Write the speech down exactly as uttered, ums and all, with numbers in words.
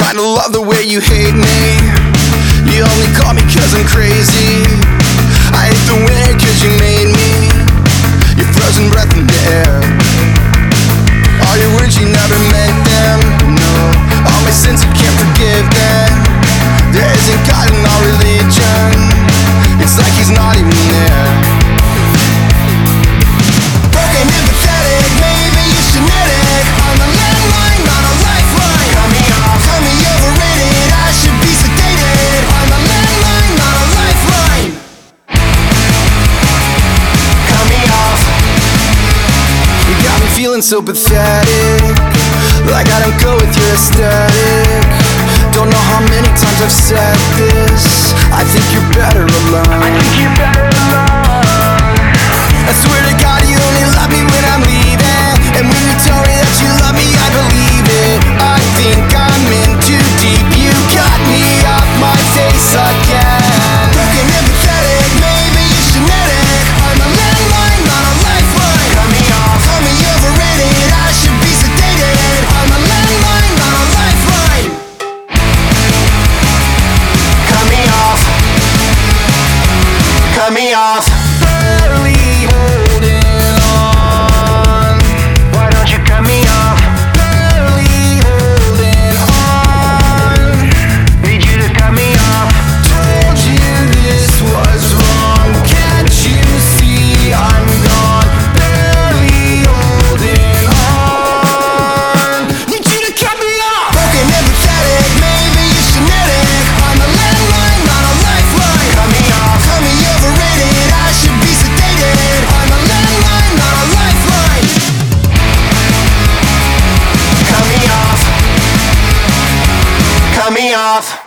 Kinda love the way you hate me. You only call me cause I'm crazy. I hate the winter cause you made me your frozen breath in the air. All your words, you never meant them. No, all my sins, you can't forgive them. There isn't God in all religion. It's like he's not even there. Broken and pathetic, maybe you're genetic. I'm a landmine, not a lifeline. Cut me off, cut me overrated. I should be sedated. I'm a landmine, not a lifeline. Cut me off. You got me feeling so pathetic, like I don't go with your aesthetic. Don't know how many times I've said this. I think you're better alone. I think you're better alone. I swear to God you only love me when I'm leaving, and when you tell me that you love me, I believe it. I think I'm in too deep. You got me off my face again. Broken and pathetic, maybe it's genetic. I'm a landmine, not a lifeline. Cut me off, cut me overrated. I should be sedated. I'm a landmine, not a lifeline. Cut me off. Cut me off. Barely holding on. Why don't you cut me off? Barely holding on. Need you to cut me off. Told you this was wrong. Can't you see I'm gone? Barely holding on. Need you to cut me off. Broken and pathetic, maybe it's genetic. I'm a landmine, not a lifeline. Cut me off, cut me overrated. I should be sedated. I'm a landmine, not a lifeline. Cut me off. Cut me off.